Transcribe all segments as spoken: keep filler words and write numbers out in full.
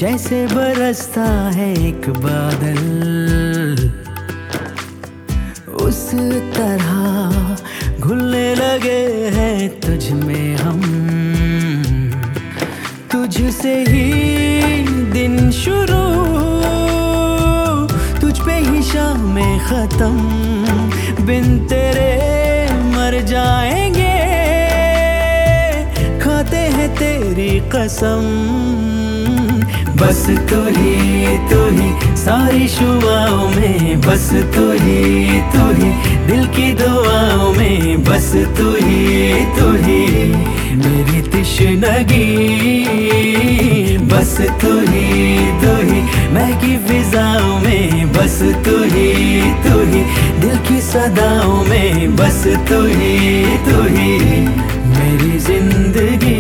जैसे बरसता है एक बादल, उस तरह घुलने लगे हैं तुझ में हम। तुझसे ही दिन शुरू, तुझ पे ही शामें खत्म। बिन तेरे मर जाएंगे, खाते हैं तेरी कसम। बस तू ही तू ही सारी शुआओं में, बस तू ही तू ही दिल की दुआओं में, बस तू ही तू ही मेरी तिश्नगी। बस तू ही तू ही महकी फिजाओं में, बस तू ही तू ही दिल की सदाओं में, बस तू ही तू ही मेरी जिंदगी।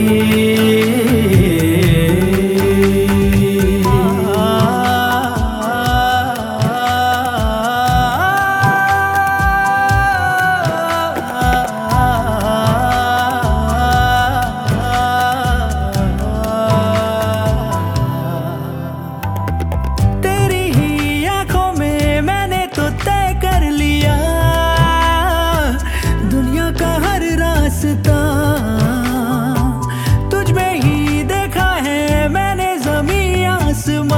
तुझ में ही देखा है मैंने ज़मीं आसमां,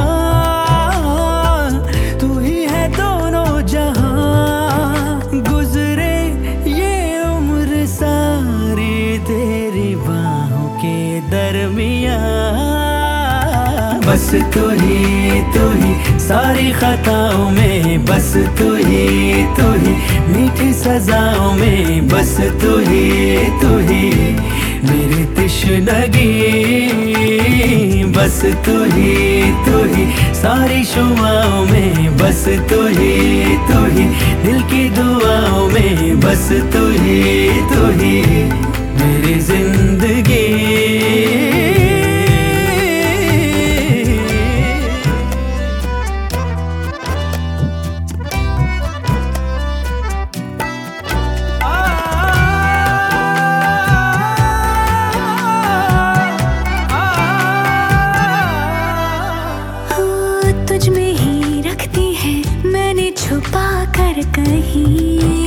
तू ही है दोनों जहां। गुजरे ये उम्र सारी तेरी बाहों के दरमियां। बस तू ही तू ही सारी खताओं में, बस तू ही तू ही मीठी सजाओं में, बस तू ही तू ही मेरी तिश्नगी। बस तू ही तू ही सारी शुआओं में, बस तू ही तू ही दिल की दुआओं में, बस तू ही तू ही मेरी जिंदगी। तुझ में ही रखती है मैंने छुपा कर कहीं।